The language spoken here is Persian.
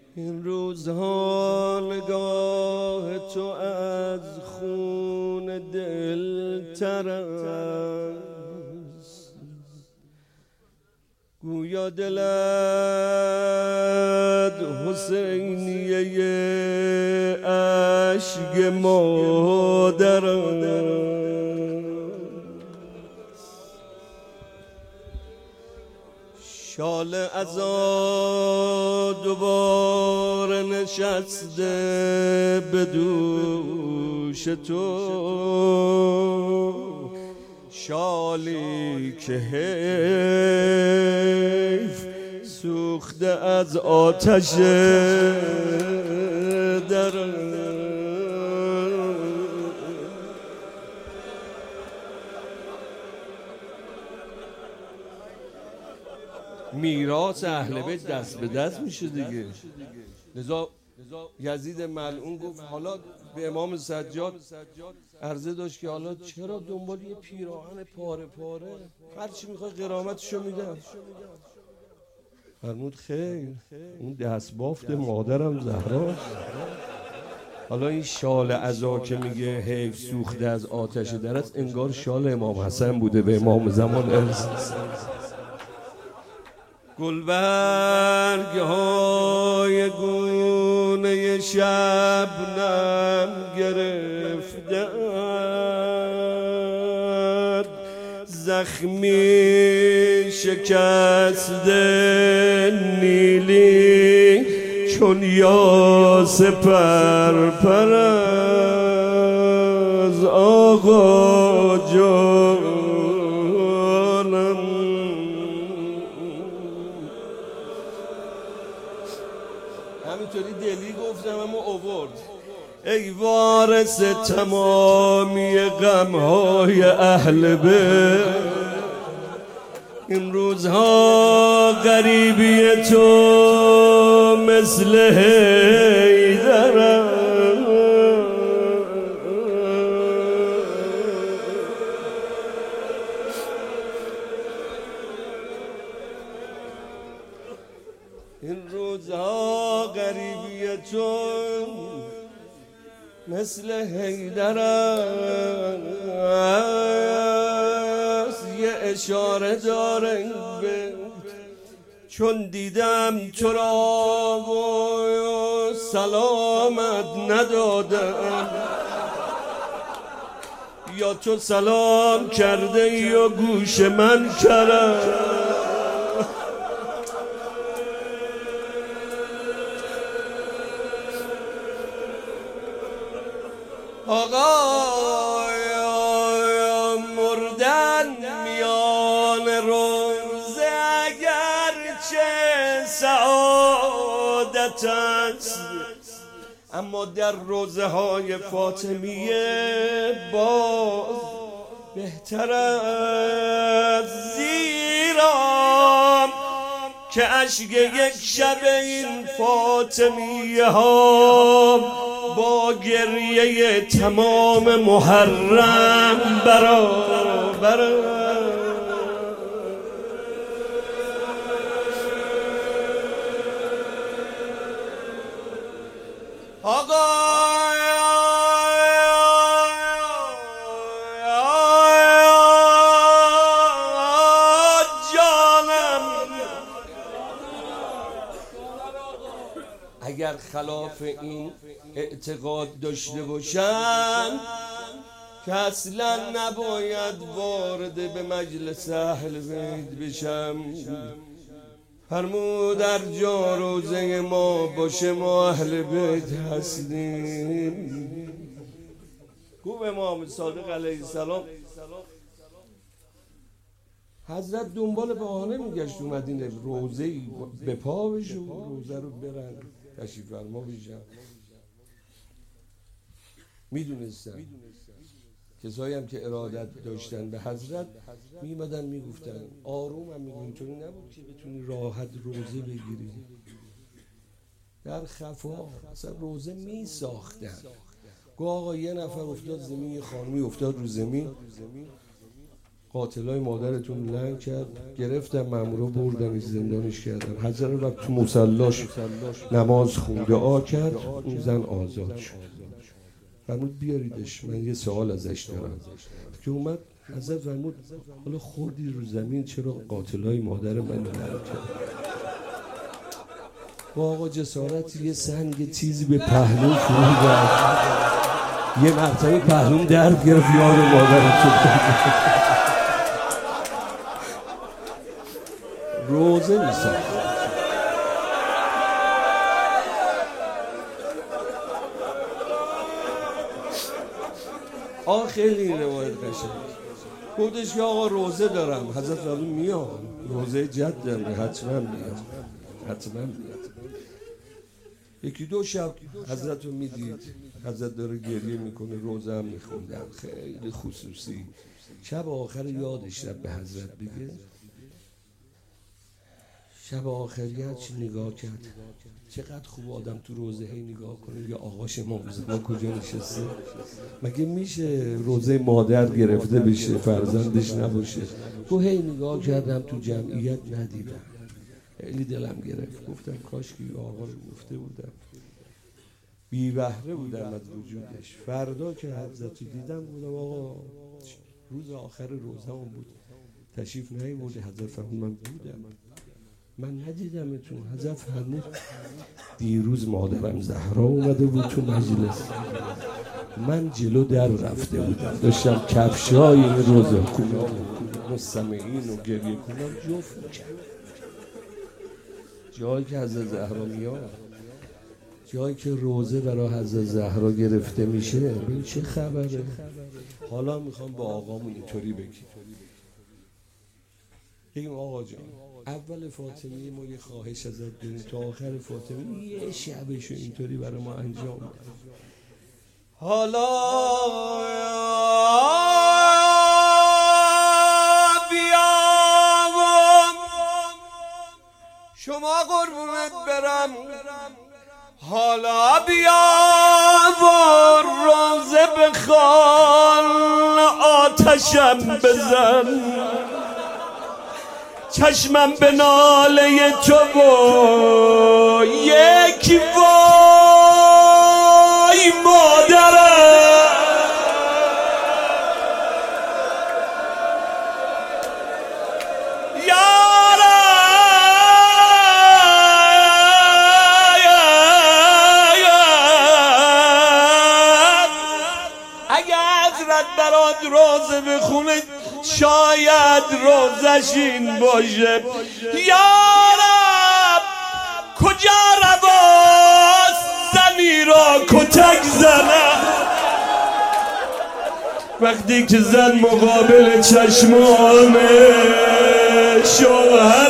این روزها نگاه تو از خون دل تر است، گویا دلت حسینیه اشک مادر است. شال عزا دوباره نشسته به دوش تو، شالی که حیف سوخته از آتش در میراث اهل بیت دست به دست میشه دیگه. لذا یزید ملعون گفت حالا به امام سجاد عرضه داشت که حالا چرا دنبال یه پیراهن پاره پاره، هرچی میخوای غرامتشو میدم. فرمود خیر، اون دستبافت مادرم زهراست. حالا این شال عزا که میگه حیف سوخته از آتش در است، انگار شال امام حسن بوده به امام زمان ارث. گلبرگ های گونه شبنم گرفتند، زخمی شکسته نیلی چون یاس پرپر از آقا جانم. همینطوری دلی گفتم اما اوورد. ای وارث تمامی غمهای اهل بیت، این روزها غریبی تو مثل حیدر. این روزها غریبی تو مثل حیدر است. یه اشاره داره به چون دیدم تو را و سلامت ندادم، یا تو سلام کرده یا گوش من کرد. آقای مردن میان روزه اگرچه سعادت است، اما در روزه های فاطمیه باز بهتر است، زیرا که اشک یک شب این فاطمیه ها با گریه تمام محرم برابر. اگر خلاف این اعتقاد داشته باشم که اصلا نباید وارد به مجلس اهل بیت بشم، فرمود در جا روزه ما باشه ما اهل بیت هستیم. گفت امام صادق علیه السلام حضرت دنبال بهانه میگشت اومدین روزه‌ای به پا بشو، روزه رو برن تشریف فرما بشن. میدونستن کسایی هم که ارادت داشتن به حضرت میمدن میگفتن آروم هم میگن، اینطوری نبود که بتونی راحت روزه بگیری، در خفا اصلا روزه میساختن. گو آقا یه نفر افتاد زمین، یه خانمی افتاد رو زمین، قاتلای مادرتون لنگ کرد، گرفتن مامورا بردنش زندانش کردن. حضرت وقت تو مصلاش نماز خوند، دعا کرد، اون زن آزاد شد. فرمود بیاریدش، من یه سوال ازش دارم. که اومد حضرت فرمود حالا خوردی رو زمین، چرا قاتلای مادر من لنگ کرد؟ با آقا جسارت یه سنگ چیزی به پهلو فرو زد، یه مرتبه پهلوم درد گرفت، یاد مادرتون روزه میساخت. خیلی این روایت قشنگ. گفتش که آقا روزه دارم. حضرت فرمود میام، روزه جدم، حتما میام، حتما میام. یکی دو شب حضرت رو میدید، حضرت داره گریه میکنه، روزه هم میخوندن، خیلی خصوصی. شب آخر یادش رفت به حضرت بگه. شب آخری هرچی نگاه کرد، چقدر خوب آدم تو روزه هی نگاه کنه، یا آقاش ما کجا نشسته؟ مگه میشه روزه مادر گرفته بشه فرزندش نباشه؟ گفت هی نگاه کردم تو جمعیت ندیدم، خیلی دلم گرفت. گفتم کاش که آقا رو گفته بودم. بی بهره بودم از وجودش. فردا که حضرت دیدم بودم آقا روز آخر روزه‌ام بود، تشریف نیاوردی. حضرت فرمود من بودم، من ندیدمتون. حضرت فرمود دیروز مادرم زهرا اومده بود تو مجلس، من جلو در رفته بودم، داشتم کفشای این روزه کنم مستمعین و گریه کنم جفت میکرد. جایی که حضرت زهرا میاد، جایی که روزه برای حضرت زهرا گرفته میشه، ببین چه خبره. حالا میخوام با آقامون اینطوری بگیم آقا جان اول فاطمی ما یه خواهش ازت داریم، تا آخر فاطمی یه شبشو اینطوری برای ما انجام بده. حالا بیا شما قربونت برم، حالا بیا و روزه بخوان، آتشم بزن، چشمم به ناله تو و یک وای مادرم. اگه حضرت برات روزه بخونه شاید روزش این باشه. یارب کجا رواست زنی را کتک زنم، وقتی که زن مقابل چشمان شوهر